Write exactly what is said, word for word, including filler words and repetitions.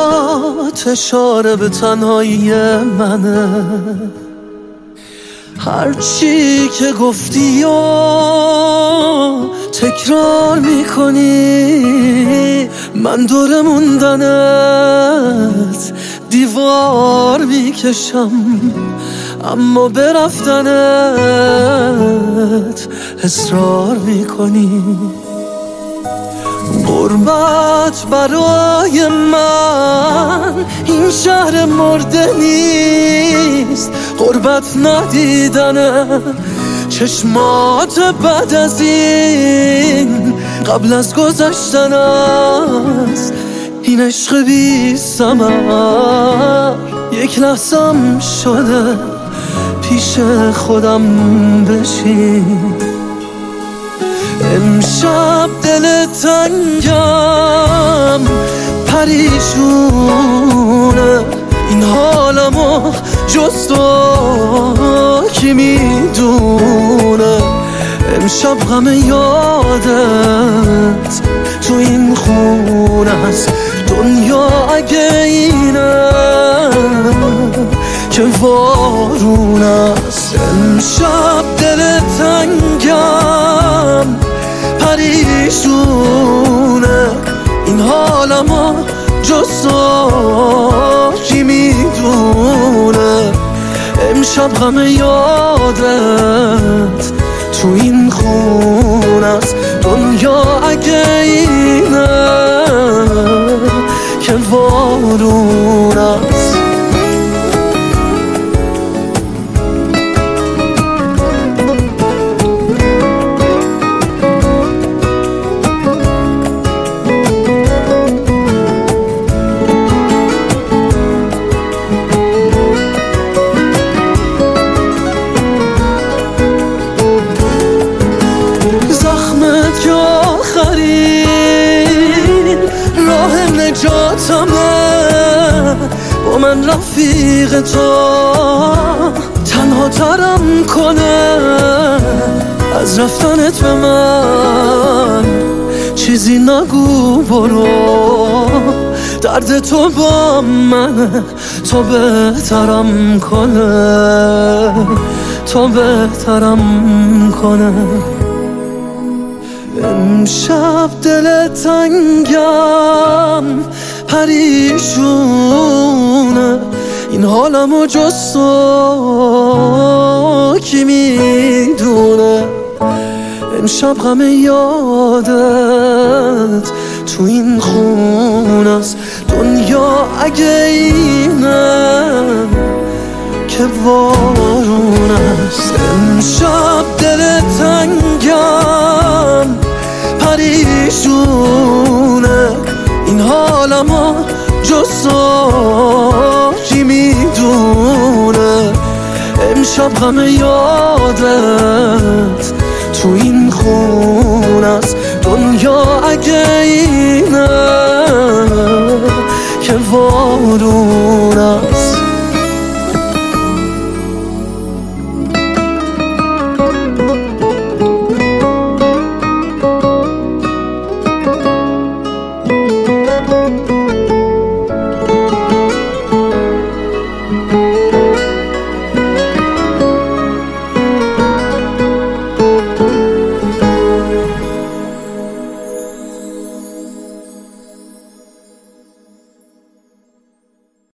حرفات اشاره به تنهایی منه، هرچی که گفتی و تکرار میکنی، من دور موندنت دیوار میکشم، اما به رفتنت اصرار میکنی. غربت برای من این شهر مرده نیست، غربت ندیدنه چشمات بعد از این، قبل از گذشتن است این عشق بی ثمر. یک لحظم شده پیش خودم بشین، امشب دل تنگم پریشونه، این حالمو جز تو کی میدونه. امشب غم یادت تو این خونه است، دنیا اگه اینه که وارون است. امشب دل تنگم پریشونه، این حالمو جز تو کی میدونه. امشب غم یادت تو این خونه است، دنیا اگه اینه که وارون است. نجاتمه با من رفیق تو تنها ترم کنه، از رفتنت به من چیزی نگو برو، درد تو با منه تو بهترم کنه، تو بهترم کنه. امشب دل تنگم پریشونه، این حالمو جز تو کی میدونه. امشب غم یادت تو این خونه است، دنیا اگه اینه که وارون است. امشب دل تنگم پریشونه، این حالمو جز تو کی میدونه. امشب غم یادت تو این خونه است، دنیا اگه اینه که وارون است.